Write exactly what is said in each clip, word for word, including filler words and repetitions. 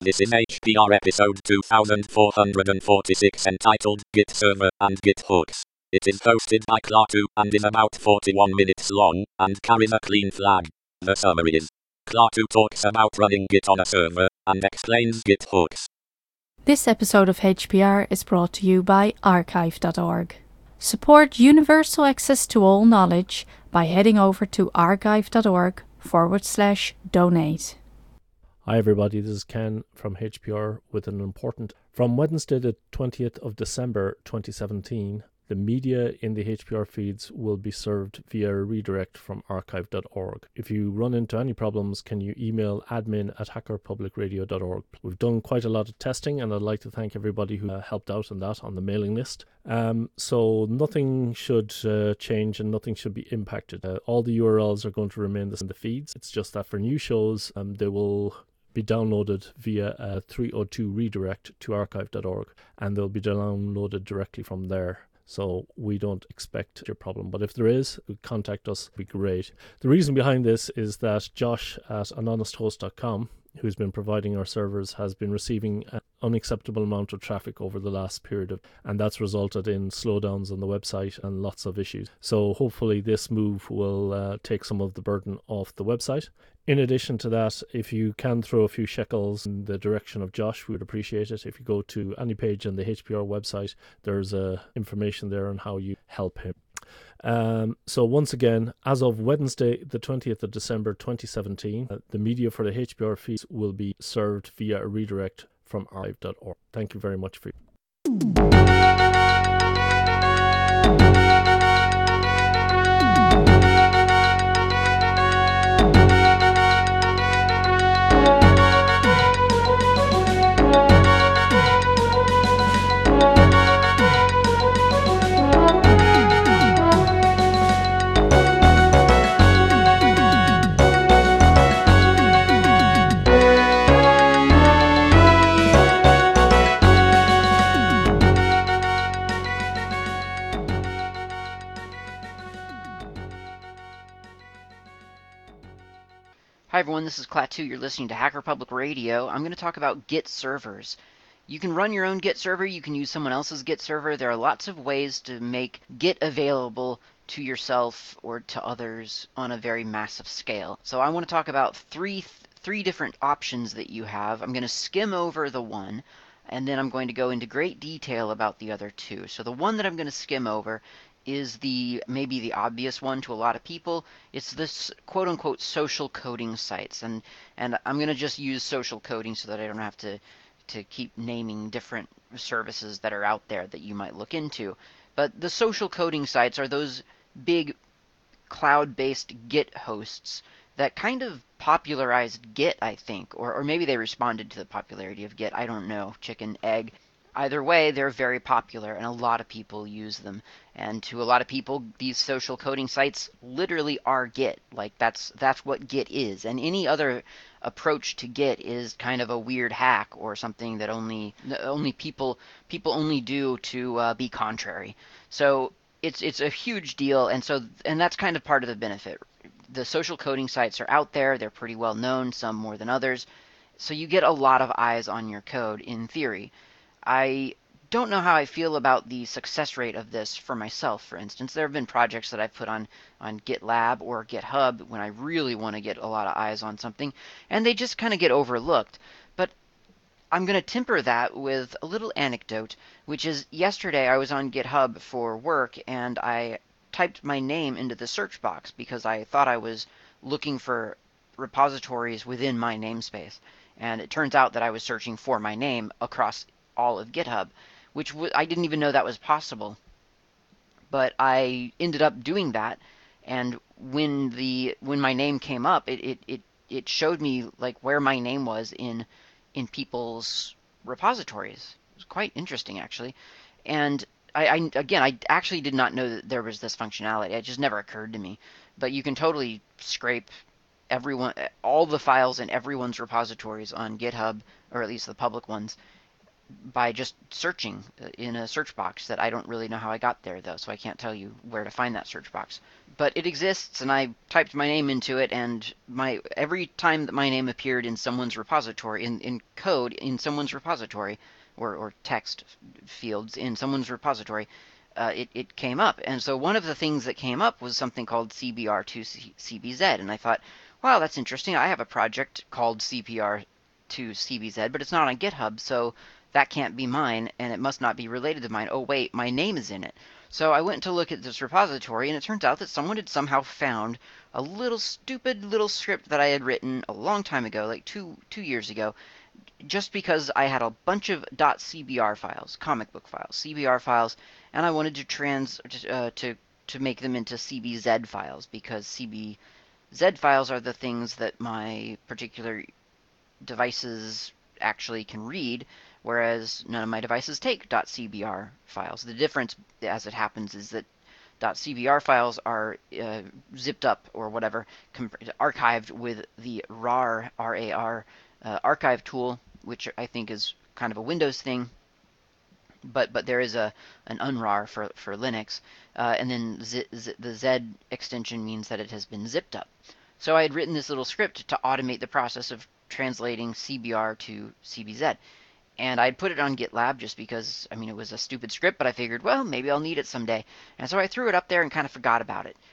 This is H P R episode two thousand four hundred forty-six entitled Git Server and Git Hooks. It is hosted by Klaatu and is about forty-one minutes long and carries a clean flag. The summary is: Klaatu talks about running Git on a server and explains Git hooks. This episode of H P R is brought to you by archive dot org. Support universal access to all knowledge by heading over to archive dot org forward slash donate. Hi everybody, this is Ken from H P R with an important... From Wednesday the twentieth of December twenty seventeen, the media in the H P R feeds will be served via a redirect from archive dot org. If you run into any problems, can you email admin at hacker public radio dot org. We've done quite a lot of testing and I'd like to thank everybody who uh, helped out on that on the mailing list. Um, so nothing should uh, change and nothing should be impacted. Uh, all the U R Ls are going to remain the same in the feeds. It's just that for new shows, um, they will be downloaded via a three oh two redirect to archive dot org, and they'll be downloaded directly from there. So we don't expect your problem, but if there is, contact us, it'd be great. The reason behind this is that Josh at an honest host dot com, who's been providing our servers, has been receiving an unacceptable amount of traffic over the last period of, and that's resulted in slowdowns on the website and lots of issues. So hopefully this move will uh, take some of the burden off the website. In addition to that, if you can throw a few shekels in the direction of Josh, we would appreciate it. If you go to any page on the H P R website, there's uh, information there on how you help him. Um, so once again, as of Wednesday, the twentieth of December twenty seventeen, uh, the media for the H P R feeds will be served via a redirect from archive dot org. Thank you very much for your... Hi everyone, this is Klaatu. You're listening to Hacker Public Radio. I'm going to talk about Git servers. You can run your own Git server, you can use someone else's Git server. There are lots of ways to make Git available to yourself or to others on a very massive scale. So I want to talk about three three different options that you have. I'm going to skim over the one, and then I'm going to go into great detail about the other two. So the one that I'm going to skim over is the maybe the obvious one to a lot of people. It's this quote-unquote social coding sites, and and I'm going to just use social coding so that I don't have to to keep naming different services that are out there that you might look into. But the social coding sites are those big cloud-based Git hosts that kind of popularized Git, I think, or or maybe they responded to the popularity of Git. I don't know, chicken, egg. Either way, they're very popular, and a lot of people use them. And to a lot of people, these social coding sites literally are Git. Like, that's that's what Git is. And any other approach to Git is kind of a weird hack or something that only only people people only do to uh, be contrary. So it's it's a huge deal, and so and that's kind of part of the benefit. The social coding sites are out there. They're pretty well known, some more than others. So you get a lot of eyes on your code in theory. I don't know how I feel about the success rate of this for myself, for instance. There have been projects that I've put on, on GitLab or GitHub when I really want to get a lot of eyes on something, and they just kind of get overlooked. But I'm going to temper that with a little anecdote, which is yesterday I was on GitHub for work, and I typed my name into the search box because I thought I was looking for repositories within my namespace. And it turns out that I was searching for my name across all of GitHub, which w- I didn't even know that was possible. But I ended up doing that, and when the when my name came up, it it, it, it showed me like where my name was in in people's repositories. It was quite interesting, actually. And I, I again, I actually did not know that there was this functionality. It just never occurred to me. But you can totally scrape everyone, all the files in everyone's repositories on GitHub, or at least the public ones, by just searching in a search box that I don't really know how I got there, though, so I can't tell you where to find that search box. But it exists, and I typed my name into it, and my every time that my name appeared in someone's repository, in, in code in someone's repository, or, or text fields in someone's repository, uh, it, it came up. And so one of the things that came up was something called C B R two C B Z, and I thought, wow, that's interesting. I have a project called C B R two C B Z, but it's not on GitHub, so that can't be mine, and it must not be related to mine. Oh, wait, my name is in it. So I went to look at this repository, and it turns out that someone had somehow found a little stupid little script that I had written a long time ago, like two two years ago, just because I had a bunch of .cbr files, comic book files, C B R files, and I wanted to trans uh, to to make them into C B Z files, because C B Z files are the things that my particular devices actually can read, whereas none of my devices take .cbr files. The difference, as it happens, is that .cbr files are uh, zipped up or whatever, archived with the rar, R A R, uh, archive tool, which I think is kind of a Windows thing, but but there is a an unrar for, for Linux, uh, and then z, z, the Z extension means that it has been zipped up. So I had written this little script to automate the process of translating C B R to C B Z. And I'd put it on GitLab just because, I mean, it was a stupid script, but I figured, well, maybe I'll need it someday. And so I threw it up there and kind of forgot about it,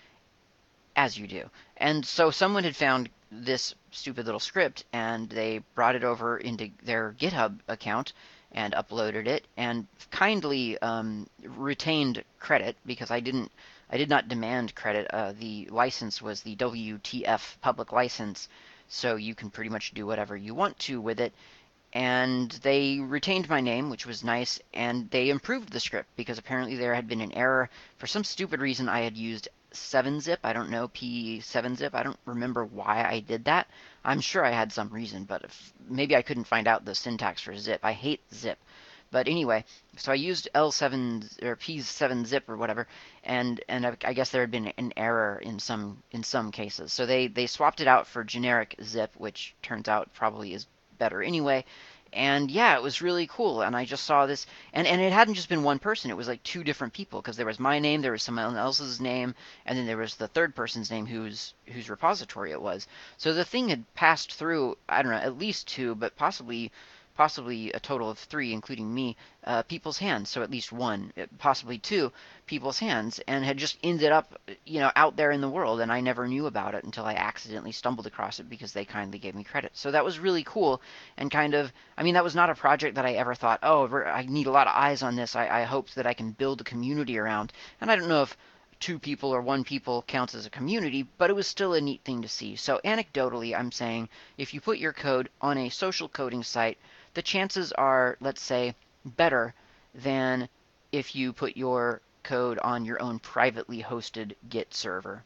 as you do. And so someone had found this stupid little script, and they brought it over into their GitHub account and uploaded it, and kindly um, retained credit, because I didn't, I did not demand credit. Uh, the license was the W T F public license, so you can pretty much do whatever you want to with it. And they retained my name, which was nice, and they improved the script, because apparently there had been an error. For some stupid reason, I had used seven zip. I don't know, P seven zip. I don't remember why I did that. I'm sure I had some reason, but if, maybe I couldn't find out the syntax for zip. I hate zip. But anyway, so I used L seven or P seven zip or whatever, and and I, I guess there had been an error in some in some cases. So they they swapped it out for generic zip, which turns out probably is better anyway. And yeah, it was really cool. And I just saw this, and, and it hadn't just been one person. It was like two different people, because there was my name, there was someone else's name, and then there was the third person's name whose whose repository it was. So the thing had passed through, I don't know, at least two, but possibly possibly a total of three, including me, uh, people's hands. So at least one, possibly two people's hands, and had just ended up, you know, out there in the world, and I never knew about it until I accidentally stumbled across it because they kindly gave me credit. So that was really cool, and kind of, I mean, that was not a project that I ever thought, oh, I need a lot of eyes on this. I, I hope that I can build a community around. And I don't know if two people or one people counts as a community, but it was still a neat thing to see. So anecdotally, I'm saying, if you put your code on a social coding site, the chances are, let's say, better than if you put your code on your own privately hosted Git server,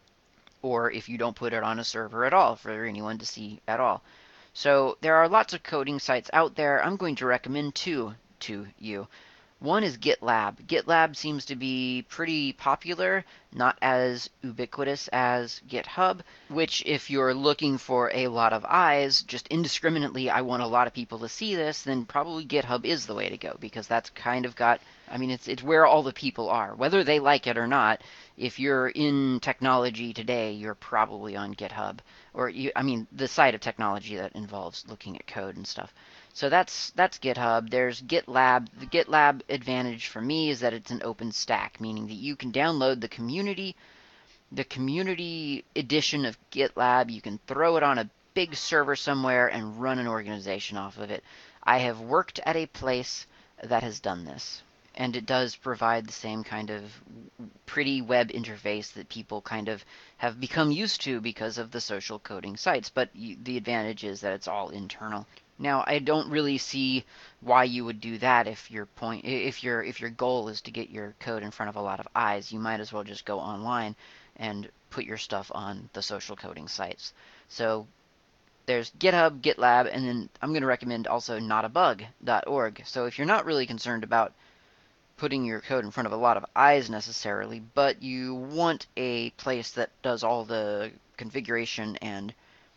or if you don't put it on a server at all for anyone to see at all. So there are lots of coding sites out there. I'm going to recommend two to you. One is GitLab. GitLab seems to be pretty popular, not as ubiquitous as GitHub, which if you're looking for a lot of eyes, just indiscriminately, I want a lot of people to see this, then probably GitHub is the way to go, because that's kind of got, I mean, it's it's where all the people are. Whether they like it or not, if you're in technology today, you're probably on GitHub. Or, you, I mean, the side of technology that involves looking at code and stuff. So that's that's GitHub. There's GitLab. The GitLab advantage for me is that it's an open stack, meaning that you can download the community, the community edition of GitLab. You can throw it on a big server somewhere and run an organization off of it. I have worked at a place that has done this, and it does provide the same kind of pretty web interface that people kind of have become used to because of the social coding sites. But you, the advantage is that it's all internal. Now, I don't really see why you would do that if your point, if your if your goal is to get your code in front of a lot of eyes. You might as well just go online and put your stuff on the social coding sites. So there's GitHub, GitLab, and then I'm going to recommend also not a bug dot org. So if you're not really concerned about putting your code in front of a lot of eyes necessarily, but you want a place that does all the configuration and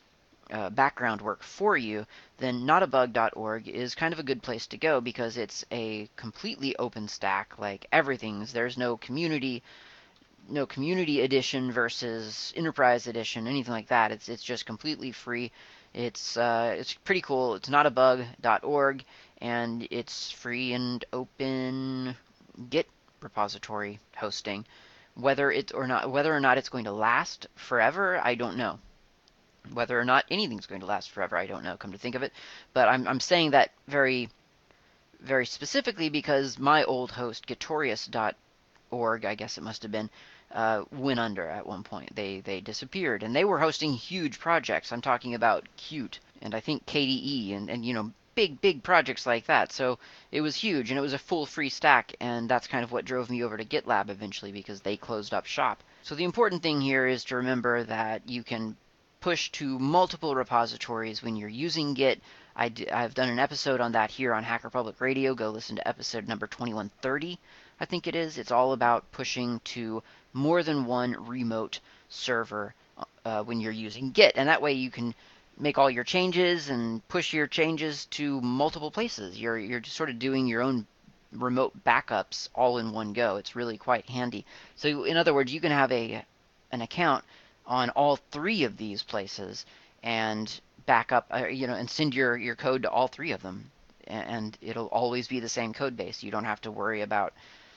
uh, background work for you, then notabug dot org is kind of a good place to go because it's a completely open stack. Like everything's there's no community, no community edition versus enterprise edition, anything like that. It's it's just completely free. It's uh, it's pretty cool. It's notabug dot org, and it's free and open Git repository hosting. Whether it or not, whether or not it's going to last forever, I don't know. Whether or not anything's going to last forever, I don't know. Come to think of it, but I'm I'm saying that very, very specifically because my old host Gitorious dot org, I guess it must have been, uh, went under at one point. They they disappeared, and they were hosting huge projects. I'm talking about Qt and I think K D E and and you know big big projects like that. So it was huge, and it was a full free stack, and that's kind of what drove me over to GitLab eventually because they closed up shop. So the important thing here is to remember that you can push to multiple repositories when you're using Git. I d- I've done an episode on that here on Hacker Public Radio. Go listen to episode number twenty-one thirty, I think it is. It's all about pushing to more than one remote server uh, when you're using Git, and that way you can make all your changes and push your changes to multiple places. You're you're just sort of doing your own remote backups all in one go. It's really quite handy. So in other words, you can have a an account on all three of these places and back up, uh, you know, and send your, your code to all three of them. And it'll always be the same code base. You don't have to worry about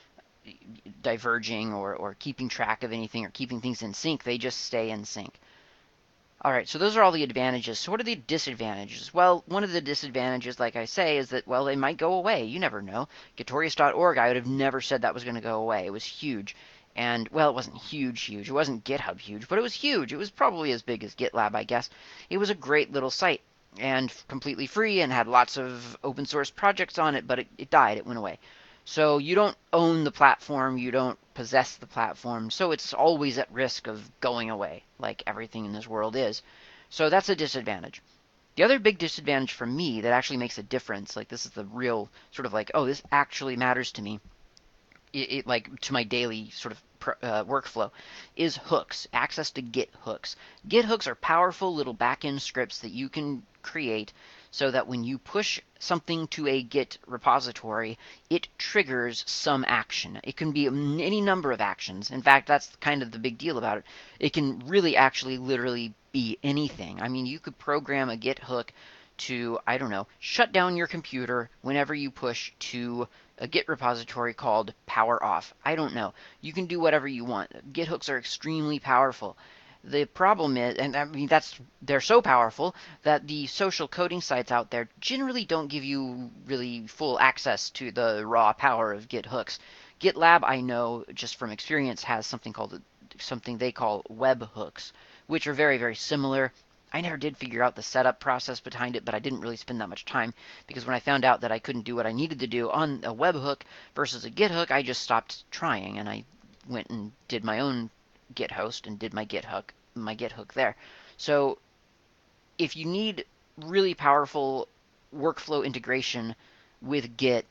diverging or, or keeping track of anything or keeping things in sync. They just stay in sync. All right, so those are all the advantages. So what are the disadvantages? Well, one of the disadvantages, like I say, is that, well, they might go away. You never know. Gitorious dot org, I would have never said that was going to go away. It was huge. And, well, it wasn't huge, huge. It wasn't GitHub huge, but it was huge. It was probably as big as GitLab, I guess. It was a great little site and completely free and had lots of open source projects on it, but it, it died. It went away. So you don't own the platform. You don't possess the platform. So it's always at risk of going away, like everything in this world is. So that's a disadvantage. The other big disadvantage for me that actually makes a difference, like this is the real sort of like, oh, this actually matters to me, It, it, like to my daily sort of uh, workflow, is hooks, access to Git hooks. Git hooks are powerful little backend scripts that you can create so that when you push something to a Git repository, it triggers some action. It can be any number of actions. In fact, that's kind of the big deal about it. It can really actually literally be anything. I mean, you could program a Git hook to, I don't know, shut down your computer whenever you push to a Git repository called power off. I don't know. You can do whatever you want. Git hooks are extremely powerful. The problem is, and I mean, that's they're so powerful that the social coding sites out there generally don't give you really full access to the raw power of Git hooks. GitLab, I know just from experience, has something called something they call web hooks, which are very, very similar. I never did figure out the setup process behind it, but I didn't really spend that much time because when I found out that I couldn't do what I needed to do on a webhook versus a Git hook, I just stopped trying and I went and did my own Git host and did my Git hook, my Git hook there. So if you need really powerful workflow integration with Git,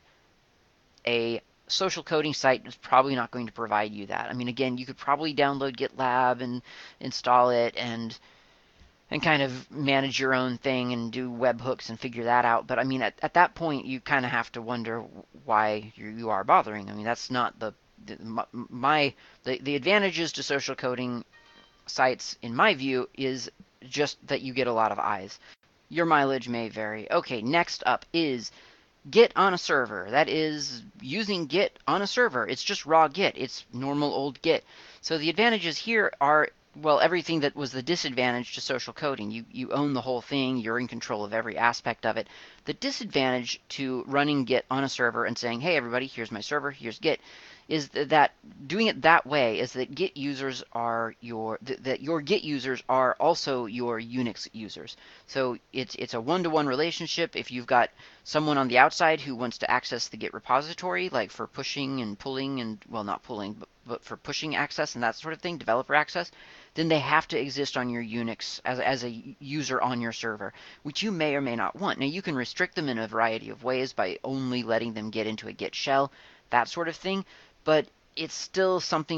a social coding site is probably not going to provide you that. I mean, again, you could probably download GitLab and install it and and kind of manage your own thing and do webhooks and figure that out. But I mean, at, at that point, you kind of have to wonder why you, you are bothering. I mean, that's not the, the my the, the advantages to social coding sites, in my view, is just that you get a lot of eyes. Your mileage may vary. Okay, next up is Git on a server. That is using Git on a server. It's just raw Git. It's normal old Git. So the advantages here are, well, everything that was the disadvantage to social coding. You you own the whole thing. You're in control of every aspect of it. The disadvantage to running Git on a server and saying, hey, everybody, here's my server, here's Git, is that doing it that way is that Git users are your that your Git users are also your Unix users. So it's it's a one-to-one relationship. If you've got someone on the outside who wants to access the Git repository, like for pushing and pulling and, well, not pulling, but, but for pushing access and that sort of thing, developer access, then they have to exist on your Unix as, as a user on your server, which you may or may not want. Now, you can restrict them in a variety of ways by only letting them get into a Git shell, that sort of thing, but it's still something that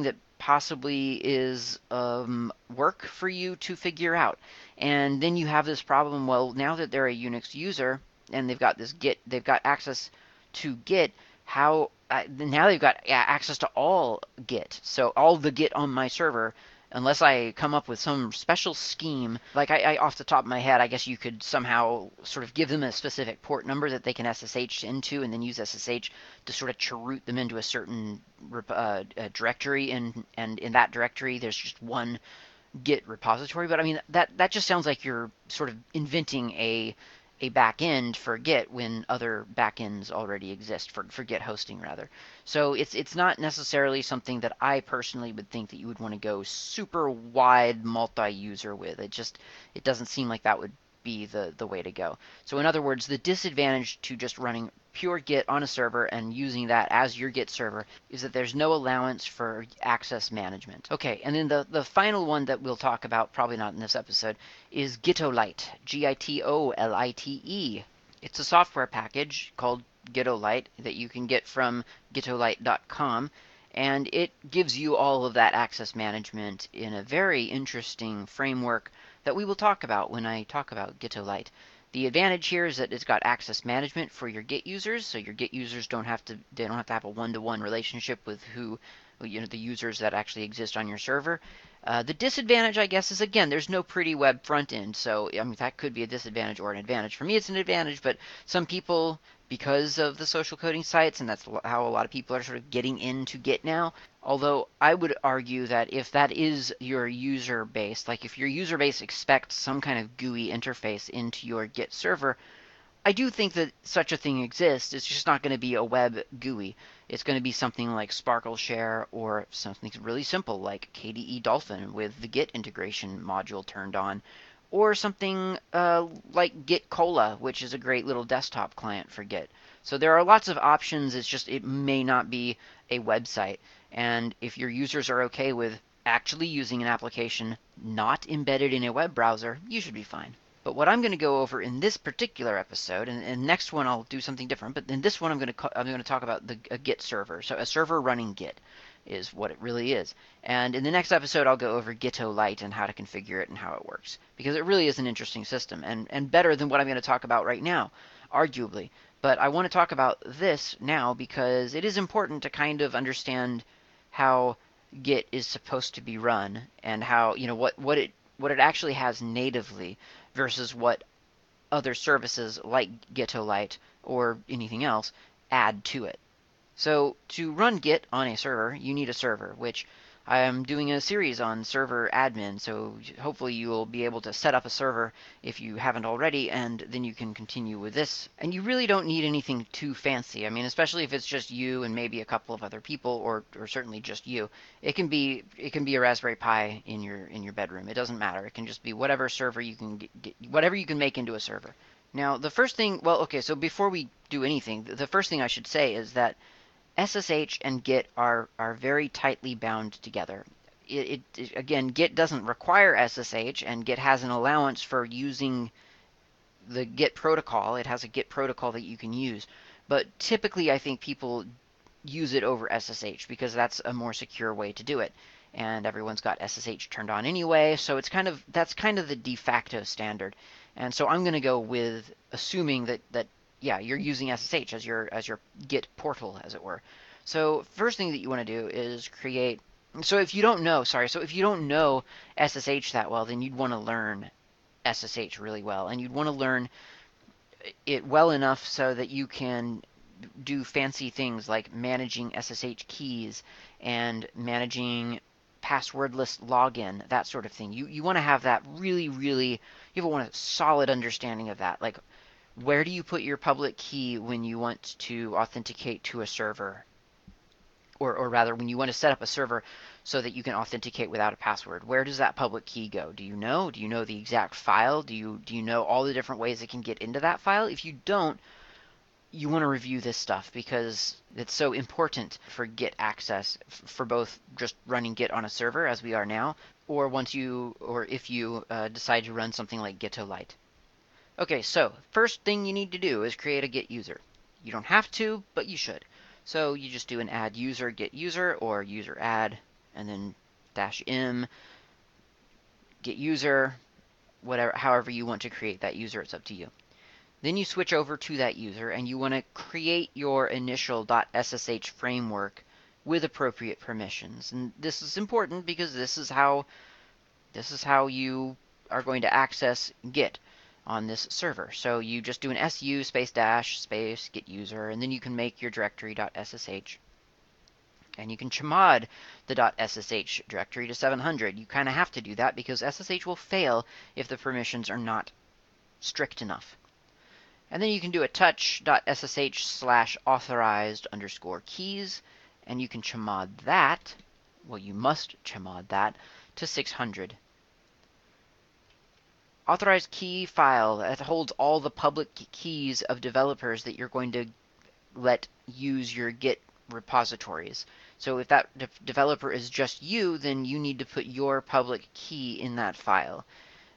possibly is um, work for you to figure out. And then you have this problem, well, now that they're a Unix user and they've got this Git, they've got access to Git, how, uh, now they've got access to all Git. So all the Git on my server, unless I come up with some special scheme, like I, I off the top of my head, I guess you could somehow sort of give them a specific port number that they can S S H into, and then use S S H to sort of cheroot them into a certain uh, a directory, and and in that directory there's just one Git repository. But I mean, that that just sounds like you're sort of inventing a a backend for Git when other backends already exist for, for Git hosting rather. So it's it's not necessarily something that I personally would think that you would want to go super wide multi-user with. It just it doesn't seem like that would be the the way to go. So in other words, the disadvantage to just running pure Git on a server and using that as your Git server is that there's no allowance for access management. Okay, and then the, the final one that we'll talk about, probably not in this episode, is Gitolite, G I T O L I T E. It's a software package called Gitolite that you can get from gitolite dot com, and it gives you all of that access management in a very interesting framework that we will talk about when I talk about Gitolite. The advantage here is that it's got access management for your Git users, so your Git users don't have to they don't have to have a one-to-one relationship with who you know the users that actually exist on your server. Uh, the disadvantage, I guess, is again there's no pretty web front end, so I mean that could be a disadvantage or an advantage. For me, it's an advantage, but some people, because of the social coding sites, and that's how a lot of people are sort of getting into Git now. Although I would argue that if that is your user base, like if your user base expects some kind of G U I interface into your Git server, I do think that such a thing exists. It's just not going to be a web G U I. It's going to be something like Sparkle Share or something really simple like K D E Dolphin with the Git integration module turned on, or something uh, like Git Cola, which is a great little desktop client for Git. So there are lots of options. It's just it may not be a website. And if your users are okay with actually using an application not embedded in a web browser, you should be fine. But what I'm going to go over in this particular episode, and, and next one I'll do something different, but in this one I'm going to I'm going to talk about the a Git server. So a server running Git is what it really is. And in the next episode I'll go over Gitolite and how to configure it and how it works, because it really is an interesting system and, and better than what I'm going to talk about right now, arguably. But I want to talk about this now because it is important to kind of understand how Git is supposed to be run and how, you know, what, what it what it actually has natively versus what other services like Gitolite or anything else add to it. So to run Git on a server, you need a server, which I am doing a series on server admin, so hopefully you will be able to set up a server if you haven't already, and then you can continue with this. And you really don't need anything too fancy. I mean, especially if it's just you and maybe a couple of other people, or, or certainly just you. It can be it can be a Raspberry Pi in your in your bedroom. It doesn't matter. It can just be whatever server you can get, get whatever you can make into a server. Now, the first thing, well, okay, so before we do anything, the first thing I should say is that S S H and Git are, are very tightly bound together. It, it, again, Git doesn't require S S H, and Git has an allowance for using the Git protocol. It has a Git protocol that you can use. But typically, I think people use it over S S H because that's a more secure way to do it. And everyone's got S S H turned on anyway, so it's kind of that's kind of the de facto standard. And so I'm going to go with assuming that that yeah, you're using S S H as your as your Git portal, as it were. So first thing that you want to do is create. So if you don't know, sorry, so if you don't know S S H that well, then you'd want to learn S S H really well, and you'd want to learn it well enough so that you can do fancy things like managing S S H keys and managing passwordless login, that sort of thing. You you want to have that really, really, you want a solid understanding of that. Like, where do you put your public key when you want to authenticate to a server? Or, or rather, when you want to set up a server so that you can authenticate without a password, where does that public key go? Do you know? Do you know the exact file? Do you do you know all the different ways it can get into that file? If you don't, you want to review this stuff because it's so important for Git access, for both just running Git on a server as we are now, or once you or if you uh, decide to run something like Gitolite. Okay, so first thing you need to do is create a Git user. You don't have to, but you should. So you just do an add user, Git user, or user add, and then dash m, get user, whatever, however you want to create that user, it's up to you. Then you switch over to that user and you want to create your initial .ssh framework with appropriate permissions. And this is important because this is how this is how you are going to access Git on this server. So you just do an su space dash space get user, and then you can make your directory .ssh. And you can chmod the .ssh directory to seven hundred. You kind of have to do that because S S H will fail if the permissions are not strict enough. And then you can do a touch.ssh slash authorized underscore keys, and you can chmod that, well, you must chmod that, to six hundred. Authorized key file that holds all the public keys of developers that you're going to let use your Git repositories. So if that de developer is just you, then you need to put your public key in that file.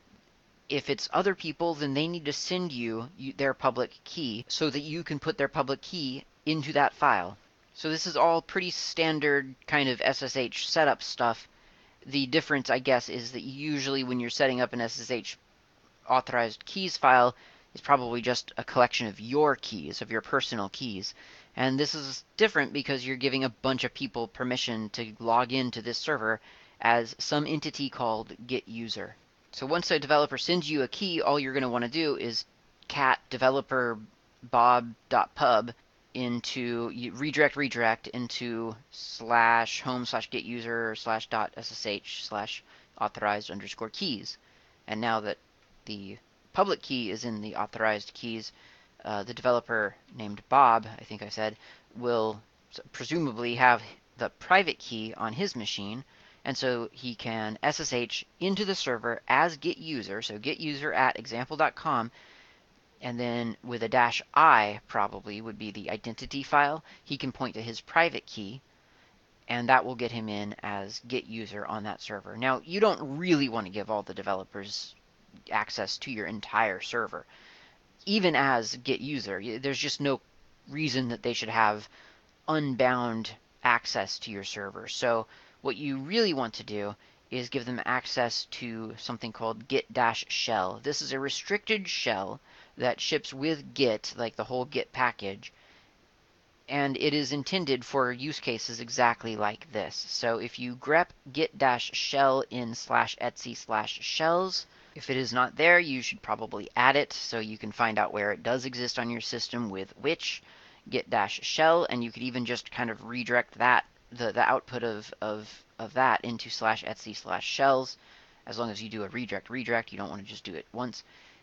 If it's other people, then they need to send you their public key so that you can put their public key into that file. So this is all pretty standard kind of S S H setup stuff. The difference, I guess, is that usually when you're setting up an S S H authorized keys file, it's probably just a collection of your keys, of your personal keys. And this is different because you're giving a bunch of people permission to log into this server as some entity called get user. So once a developer sends you a key, all you're going to want to do is cat developer bob.pub into you redirect redirect into slash home slash get user slash dot ssh slash authorized underscore keys. And now that the public key is in the authorized keys, uh, the developer named Bob, I think I said, will presumably have the private key on his machine. And so he can S S H into the server as get user, so get user at example dot com, and then with a dash I probably would be the identity file. He can point to his private key, and that will get him in as get user on that server. Now, you don't really want to give all the developers access to your entire server. Even as get user, there's just no reason that they should have unbound access to your server. So what you really want to do is give them access to something called git-shell. This is a restricted shell that ships with Git, like the whole Git package, and it is intended for use cases exactly like this. So if you grep git-shell in slash etc slash shells, if it is not there, you should probably add it so you can find out where it does exist on your system with which git-shell, and you could even just kind of redirect that the, the output of, of, of that into slash etc slash shells. As long as you do a redirect redirect, you don't want to just do it once.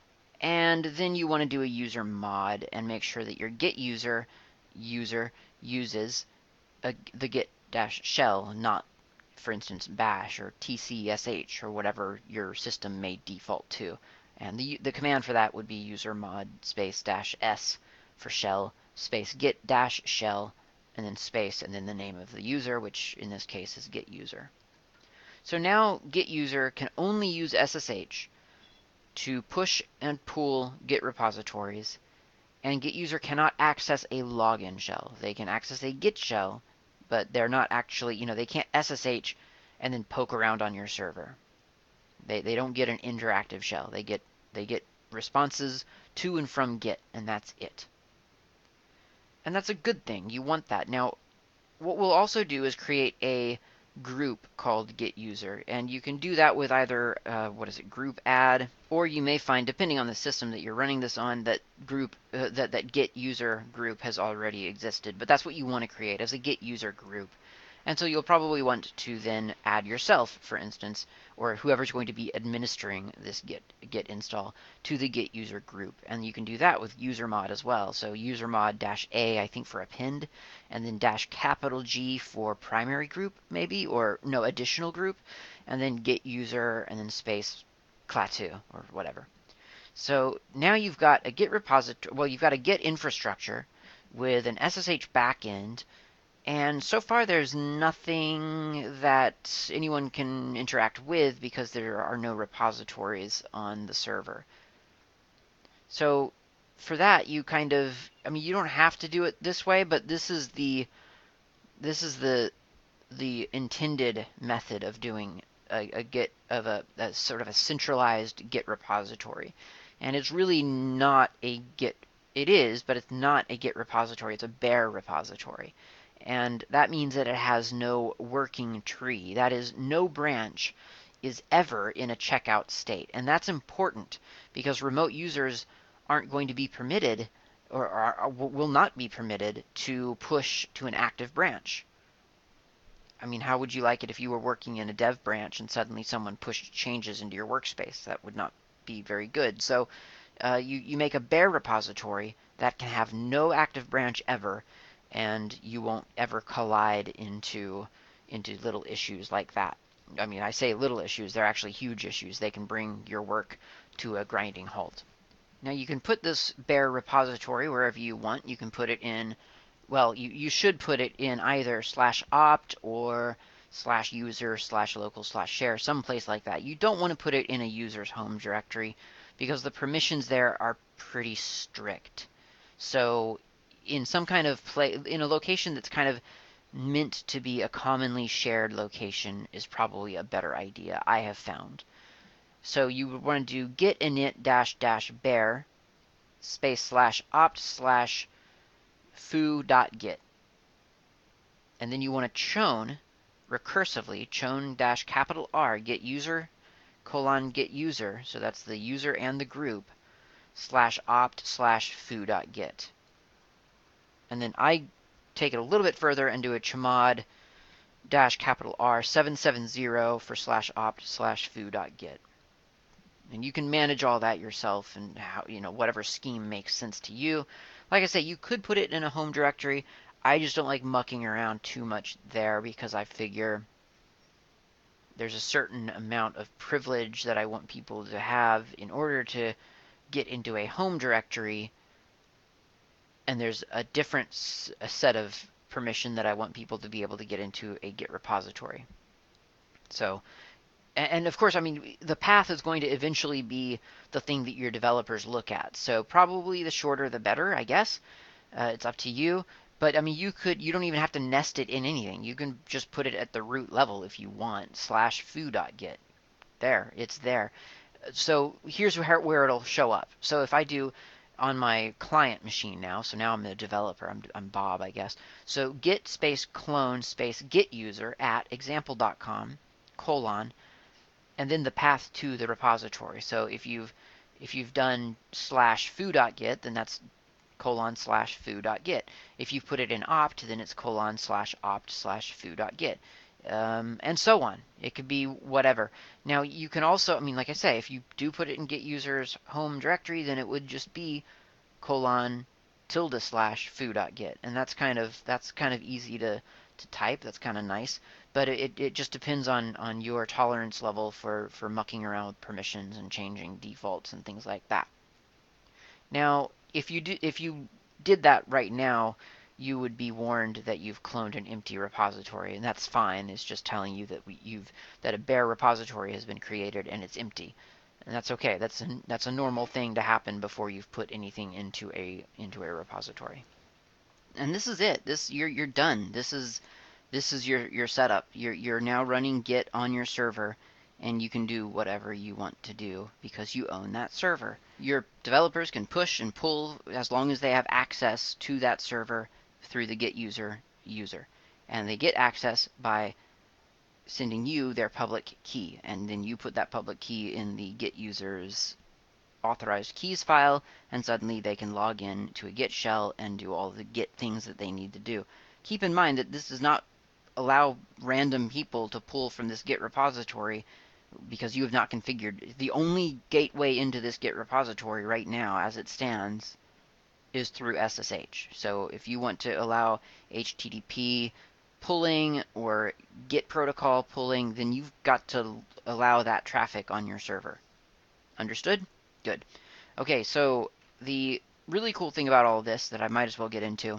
And then you want to do a user mod and make sure that your get user user uses a, the git-shell, not, for instance, bash or tcsh or whatever your system may default to. And the, the command for that would be user mod space dash s for shell space get dash shell and then space and then the name of the user, which in this case is get user. So now get user can only use S S H to push and pull Git repositories, and get user cannot access a login shell. They can access a Git shell, but they're not actually, you know, they can't S S H and then poke around on your server. They they don't get an interactive shell. They get they get responses to and from Git, and that's it. And that's a good thing. You want that. Now, what we'll also do is create a group called get user, and you can do that with either uh, what is it, group add, or you may find, depending on the system that you're running this on, that group uh, that that get user group has already existed. But that's what you want to create as a get user group. And so you'll probably want to then add yourself, for instance, or whoever's going to be administering this git git install to the get user group. And you can do that with user mod as well. So user mod dash A, I think, for append, and then dash capital G for primary group, maybe, or no, additional group, and then get user and then space Klaatu or whatever. So now you've got a Git repository, well, you've got a Git infrastructure with an S S H backend. And so far there's nothing that anyone can interact with because there are no repositories on the server. So for that you kind of, I mean, you don't have to do it this way, but this is the this is the the intended method of doing a, a Git of a, a sort of a centralized Git repository. And it's really not a Git. It is, but it's not a Git repository. It's a bare repository. And that means that it has no working tree. That is, no branch is ever in a checkout state. And that's important because remote users aren't going to be permitted or are, will not be permitted to push to an active branch. I mean, how would you like it if you were working in a dev branch and suddenly someone pushed changes into your workspace? That would not be very good. So uh, you, you make a bare repository that can have no active branch ever, and you won't ever collide into, into little issues like that. I mean, I say little issues, they're actually huge issues. They can bring your work to a grinding halt. Now you can put this bare repository wherever you want. You can put it in, well, you, you should put it in either slash opt or slash user slash local slash share, someplace like that. You don't want to put it in a user's home directory because the permissions there are pretty strict. So in some kind of play, in a location that's kind of meant to be a commonly shared location is probably a better idea, I have found. So you would want to do git init dash dash bare space slash opt slash foo.git. And then you want to chown recursively, chown dash capital R, get user colon get user, so that's the user and the group, slash opt slash foo.git. And then I take it a little bit further and do a chmod dash capital R seven seven zero for slash opt slash foo.git. And you can manage all that yourself and how, you know, whatever scheme makes sense to you. Like I say, you could put it in a home directory. I just don't like mucking around too much there because I figure there's a certain amount of privilege that I want people to have in order to get into a home directory, and there's a different a set of permission that I want people to be able to get into a Git repository. So, and of course, I mean, the path is going to eventually be the thing that your developers look at. So probably the shorter the better, I guess. Uh, it's up to you. But I mean, you could, you don't even have to nest it in anything. You can just put it at the root level if you want, slash foo.git. There, it's there. So here's where, where it'll show up. So if I do on my client machine now, so now I'm a developer, I'm, I'm Bob, I guess. So git space clone space git user at example dot com colon, and then the path to the repository. So if you've if you've done slash foo.git, then that's colon slash foo.git. If you put it in opt, then it's colon slash opt slash foo.git. Um, and so on. It could be whatever. Now you can also, I mean, like I say, if you do put it in git user's home directory, then it would just be colon tilde slash foo.git. And that's kind of that's kind of easy to, to type. That's kind of nice. But it, it just depends on, on your tolerance level for, for mucking around with permissions and changing defaults and things like that. Now, if you do, if you did that right now, you would be warned that you've cloned an empty repository, and that's fine. It's just telling you that we, you've that a bare repository has been created and it's empty, and that's okay. That's a, that's a normal thing to happen before you've put anything into a into a repository. And this is it. This you're you're done. This is this is your your setup. You're you're now running Git on your server, and you can do whatever you want to do because you own that server. Your developers can push and pull as long as they have access to that server through the Git user user. And they get access by sending you their public key, and then you put that public key in the Git user's authorized keys file, and suddenly they can log in to a Git shell and do all the Git things that they need to do. Keep in mind that this does not allow random people to pull from this Git repository because you have not configured. The only gateway into this Git repository right now, as it stands, is through S S H. So if you want to allow H T T P pulling or Git protocol pulling, then you've got to allow that traffic on your server. Understood? Good. Okay, so the really cool thing about all of this that I might as well get into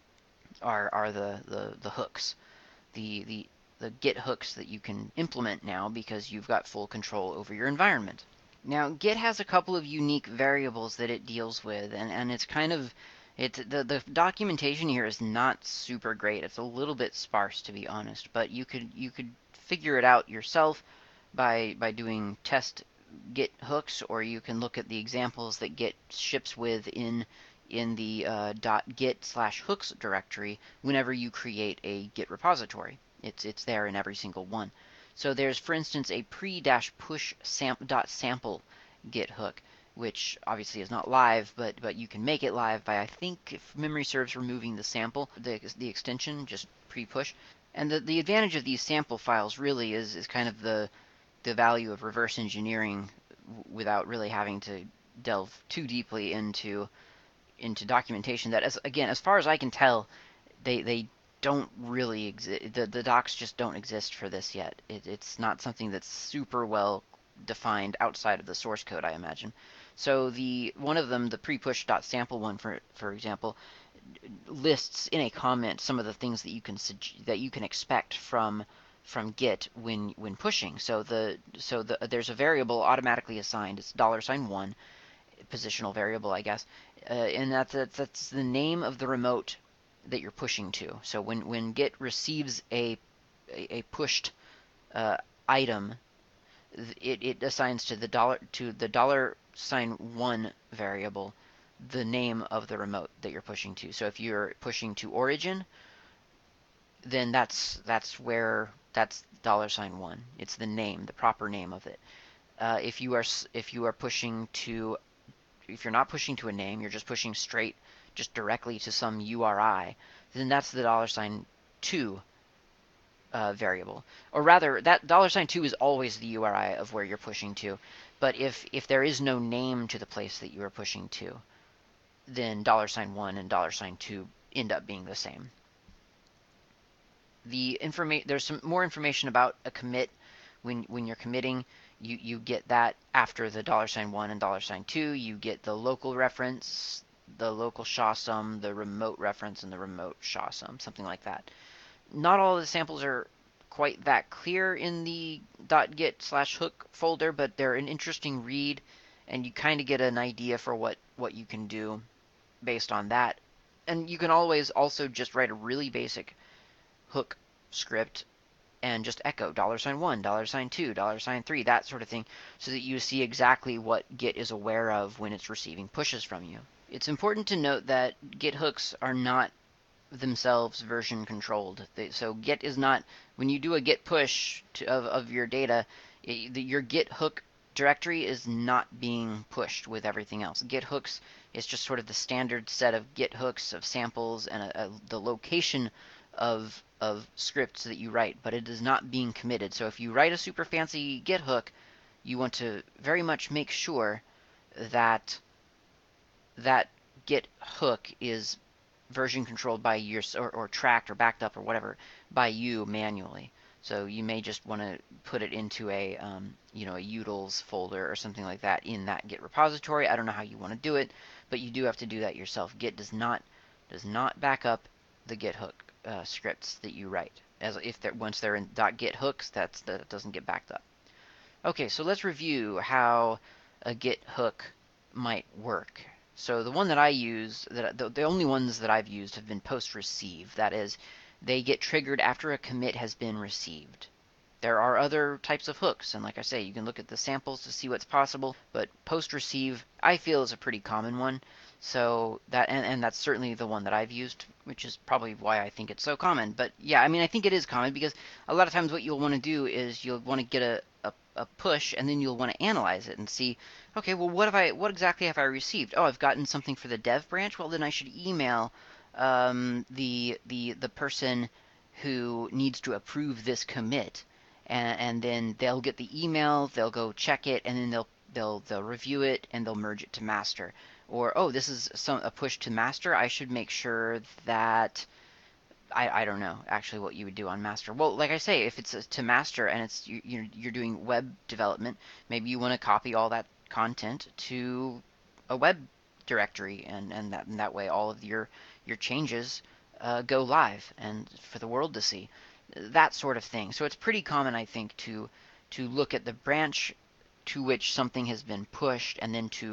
are are the, the, the hooks. The, the the Git hooks that you can implement now because you've got full control over your environment. Now, Git has a couple of unique variables that it deals with, and, and it's kind of It's the the documentation here is not super great. It's a little bit sparse, to be honest, but you could you could figure it out yourself by by doing test Git hooks, or you can look at the examples that Git ships with in in the uh, .git slash hooks directory whenever you create a Git repository. It's it's there in every single one. So there's, for instance, a pre-push sample Git hook, which obviously is not live, but but you can make it live by, I think, if memory serves, removing the sample, the the extension, just pre-push. And the the advantage of these sample files really is is kind of the the value of reverse engineering without really having to delve too deeply into into documentation that, as again, as far as I can tell, they they don't really exist. The, the docs just don't exist for this yet. It, it's not something that's super well defined outside of the source code, I imagine. So the one of them, the pre-push.sample one, for for example, lists in a comment some of the things that you can that you can expect from from Git when when pushing. So the so the there's a variable automatically assigned. It's dollar sign one, positional variable, I guess, uh, and that's that's the name of the remote that you're pushing to. So when when Git receives a a, a pushed uh, item, it, it assigns to the dollar to the dollar sign one variable the name of the remote that you're pushing to. So if you're pushing to origin, then that's that's where that's dollar sign one. It's the name, the proper name of it. Uh, if you are if you are pushing to if you're not pushing to a name, you're just pushing straight, just directly to some U R I, then that's the dollar sign two uh, variable. Or rather, that dollar sign two is always the U R I of where you're pushing to. But if if there is no name to the place that you are pushing to, then dollar sign one and dollar sign two end up being the same. The informa- there's some more information about a commit when when you're committing. You you get that after the dollar sign one and dollar sign two. You get the local reference, the local S H A sum, the remote reference, and the remote S H A sum, something like that. Not all of the samples are quite that clear in the .git slash hook folder, but they're an interesting read, and you kind of get an idea for what what you can do based on that. And you can always also just write a really basic hook script and just echo dollar sign one, dollar sign two, dollar sign three, that sort of thing, so that you see exactly what Git is aware of when it's receiving pushes from you. It's important to note that Git hooks are not themselves version controlled. They, so Git is not, when you do a Git push to, of, of your data, it, the, your Git hook directory is not being pushed with everything else. Git hooks is just sort of the standard set of Git hooks of samples and a, a, the location of of scripts that you write, but it is not being committed. So if you write a super fancy Git hook, you want to very much make sure that that Git hook is version controlled by your or, or tracked or backed up or whatever by you manually. So you may just want to put it into a um, you know a utils folder or something like that in that Git repository. I don't know how you want to do it, but you do have to do that yourself. Git does not does not back up the Git hook uh, scripts that you write. As if they're once they're in .git hooks, that's that doesn't get backed up. Okay, so let's review how a Git hook might work. So the one that I use, that the, the only ones that I've used have been post-receive. That is, they get triggered after a commit has been received. There are other types of hooks, and like I say, you can look at the samples to see what's possible, but post-receive, I feel, is a pretty common one. So that, and, and that's certainly the one that I've used, which is probably why I think it's so common. But yeah, I mean, I think it is common because a lot of times what you'll want to do is you'll want to get a, a, a push, and then you'll want to analyze it and see, okay, well, what have I, what exactly have I received? Oh, I've gotten something for the dev branch. Well, then I should email um, the the the person who needs to approve this commit, and, and then they'll get the email, they'll go check it, and then they'll they'll they'll review it and they'll merge it to master. Or, oh, this is some a push to master. I should make sure that I, I don't know actually what you would do on master. Well, like I say, if it's a, to master and it's you, you're you're doing web development, maybe you want to copy all that content to a web directory, and and that and that way all of your your changes uh, go live and for the world to see, that sort of thing. So it's pretty common, I think, to to look at the branch to which something has been pushed and then to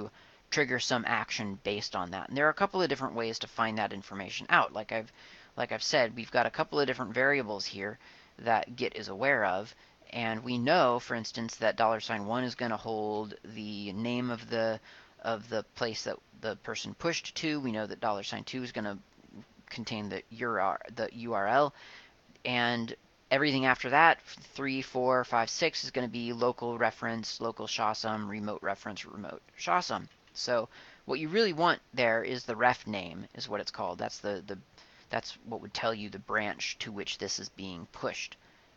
trigger some action based on that. And there are a couple of different ways to find that information out. Like I've like I've said, we've got a couple of different variables here that Git is aware of, and we know, for instance, that dollar sign one is going to hold the name of the of the place that the person pushed to. We know that dollar sign two is going to contain the U R L, the U R L, and everything after that, three, four, five, six, is going to be local reference, local S H A sum, remote reference, remote S H A sum. So what you really want there is the ref name, is what it's called. That's the the that's what would tell you the branch to which this is being pushed.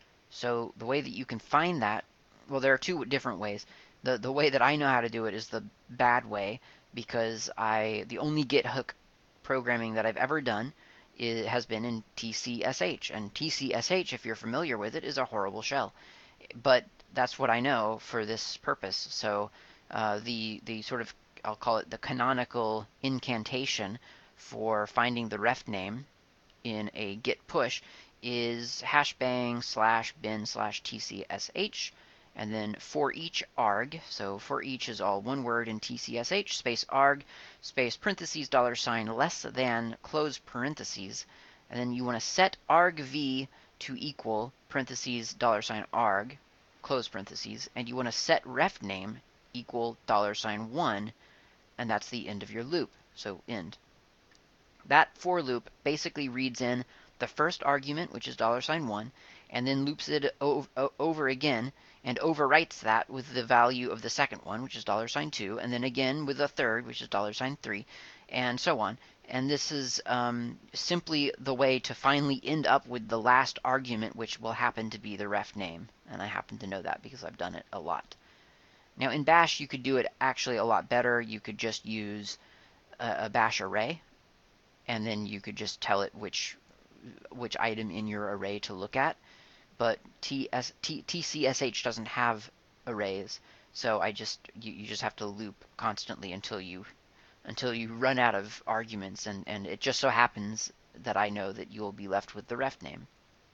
So the way that you can find that, well, there are two different ways. The the way that I know how to do it is the bad way, because I the only Git hook programming that I've ever done is, has been in T C S H, and T C S H, if you're familiar with it, is a horrible shell. But that's what I know for this purpose. So uh, the the sort of, I'll call it the canonical incantation for finding the ref name in a Git push is hashbang slash bin slash tcsh, and then for each arg, so for each is all one word in tcsh, space arg, space parentheses, dollar sign less than, close parentheses, and then you want to set argv to equal parentheses, dollar sign arg, close parentheses, and you want to set ref name equal dollar sign one, and that's the end of your loop, so end. That for loop basically reads in the first argument, which is dollar sign one, and then loops it over again and overwrites that with the value of the second one, which is dollar sign two, and then again with the third, which is dollar sign three, and so on. And this is um, simply the way to finally end up with the last argument, which will happen to be the ref name. And I happen to know that because I've done it a lot. Now in Bash, you could do it actually a lot better. You could just use a, a Bash array, and then you could just tell it which which item in your array to look at. But T S, T, T C S H doesn't have arrays, so I just you, you just have to loop constantly until you until you run out of arguments, and, and it just so happens that I know that you'll be left with the ref name.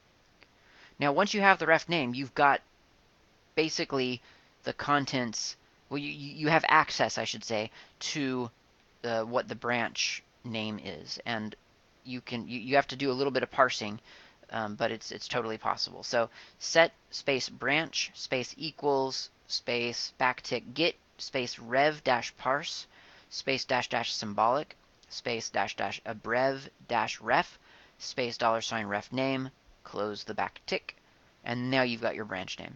Now once you have the ref name, you've got basically the contents, well you, you have access, I should say, to uh, what the branch name is, and you can you, you have to do a little bit of parsing, um, but it's it's totally possible. So set space branch space equals space backtick git space rev dash parse space dash dash symbolic space dash dash abrev dash ref space dollar sign ref name, close the backtick, and now you've got your branch name.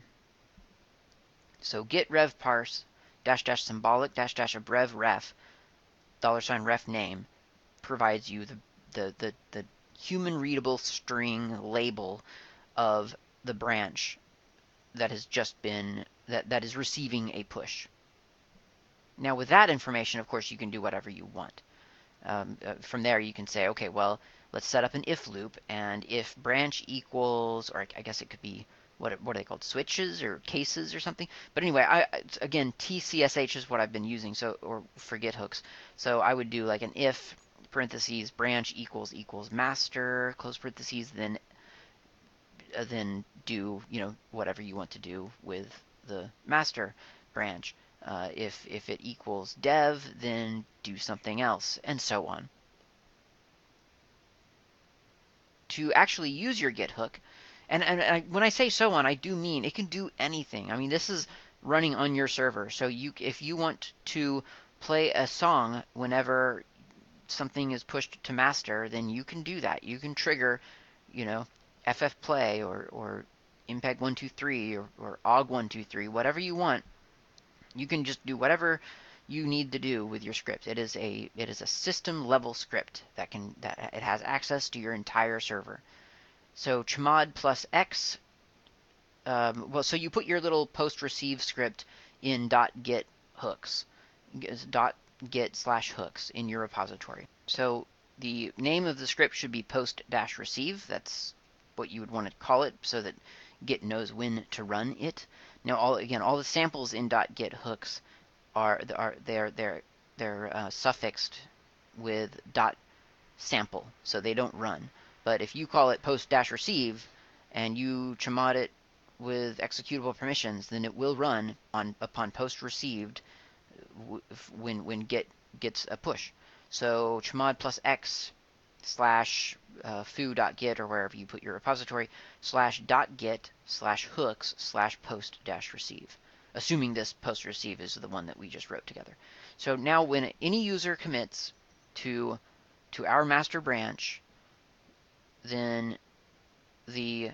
So git rev parse dash dash symbolic dash dash abrev ref dollar sign ref name provides you the, the, the, the human readable string label of the branch that has just been, that, that is receiving a push. Now with that information, of course, you can do whatever you want. Um, uh, from there you can say, okay, well, let's set up an if loop, and if branch equals, or I guess it could be, what, what are they called, switches or cases or something? But anyway, I again, T C S H is what I've been using, so, or for Git hooks. So I would do like an if parentheses branch equals equals master, close parentheses, then uh, then do, you know, whatever you want to do with the master branch. Uh, if if it equals dev, then do something else, and so on. To actually use your Git hook, and, and I, when I say so on, I do mean it can do anything. I mean, this is running on your server, so you if you want to play a song whenever something is pushed to master, then you can do that. You can trigger, you know, ffplay or or impeg one two three or, or og one two three, whatever you want. You can just do whatever you need to do with your script. It is a it is a system level script that can that it has access to your entire server. So chmod plus x. Um, well, so you put your little post receive script in .git hooks, .git slash hooks in your repository. So the name of the script should be post dash receive. That's what you would want to call it, so that Git knows when to run it. Now, all again, all the samples in .git hooks are are they're they're they're uh, suffixed with .sample, so they don't run. But if you call it post-receive and you chmod it with executable permissions, then it will run on upon post received when when Git gets a push. So chmod plus x slash uh, foo.git, or wherever you put your repository, slash dot git slash hooks slash post dash receive, assuming this post receive is the one that we just wrote together. So now when any user commits to to our master branch, then the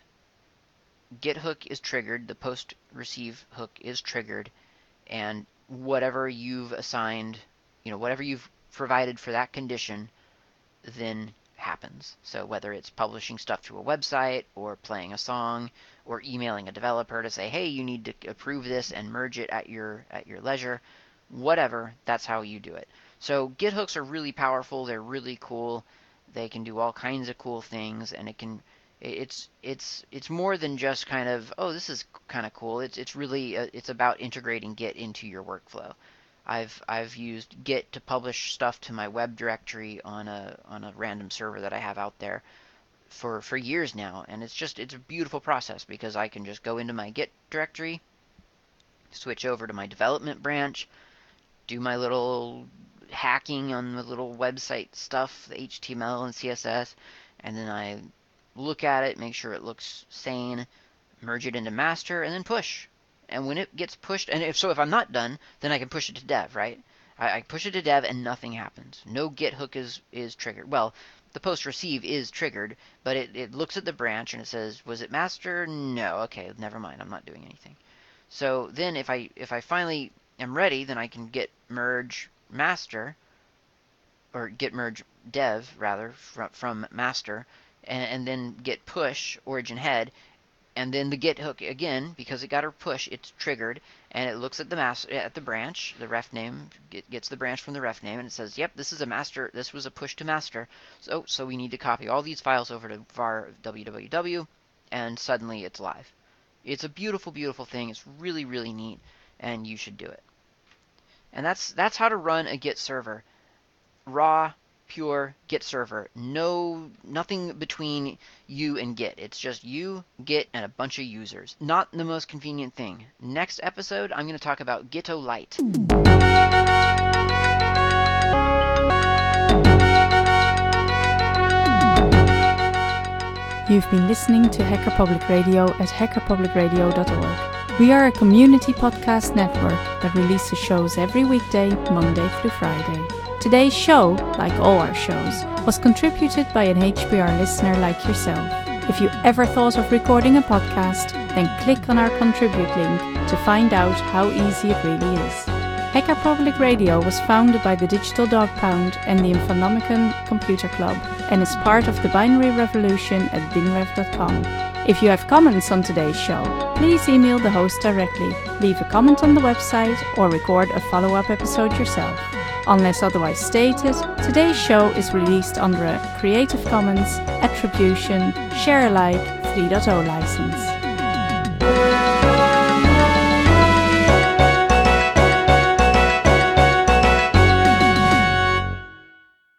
get hook is triggered, the post receive hook is triggered, and whatever you've assigned, you know, whatever you've provided for that condition, then happens. So whether it's publishing stuff to a website, or playing a song, or emailing a developer to say, hey, you need to approve this and merge it at your at your leisure, whatever, that's how you do it. So Git hooks are really powerful. They're really cool. They can do all kinds of cool things, and it can it's it's it's more than just kind of, oh, this is kind of cool. It's it's really uh, it's about integrating Git into your workflow. I've I've used Git to publish stuff to my web directory on a on a random server that I have out there for for years now, and it's just it's a beautiful process because I can just go into my Git directory, switch over to my development branch, do my little hacking on the little website stuff, the H T M L and C S S, and then I look at it, make sure it looks sane, merge it into master, and then push. And when it gets pushed, and if so, if I'm not done, then I can push it to dev, right? I, I push it to dev and nothing happens. No Git hook is is triggered. Well, the post receive is triggered, but it, it looks at the branch and it says, was it master? No. Okay, never mind. I'm not doing anything. So then if I if I finally am ready, then I can git merge master, or git merge dev rather from from master, and, and then git push origin head, and then the Git hook again, because it got a push, it's triggered, and it looks at the mas at the branch, the ref name, get, gets the branch from the ref name, and it says, yep, this is a master, this was a push to master, so so we need to copy all these files over to var www, and suddenly it's live. It's a beautiful, beautiful thing. It's really, really neat, and you should do it. And that's that's how to run a Git server. Raw, pure Git server. No, nothing between you and Git. It's just you, Git, and a bunch of users. Not the most convenient thing. Next episode, I'm going to talk about Gitolite. You've been listening to Hacker Public Radio at hacker public radio dot org. We are a community podcast network that releases shows every weekday, Monday through Friday. Today's show, like all our shows, was contributed by an H P R listener like yourself. If you ever thought of recording a podcast, then click on our contribute link to find out how easy it really is. Hacker Public Radio was founded by the Digital Dog Pound and the Infonomicon Computer Club, and is part of the binary revolution at binrev dot com. If you have comments on today's show, please email the host directly, leave a comment on the website, or record a follow-up episode yourself. Unless otherwise stated, today's show is released under a Creative Commons Attribution Share Alike three point oh license.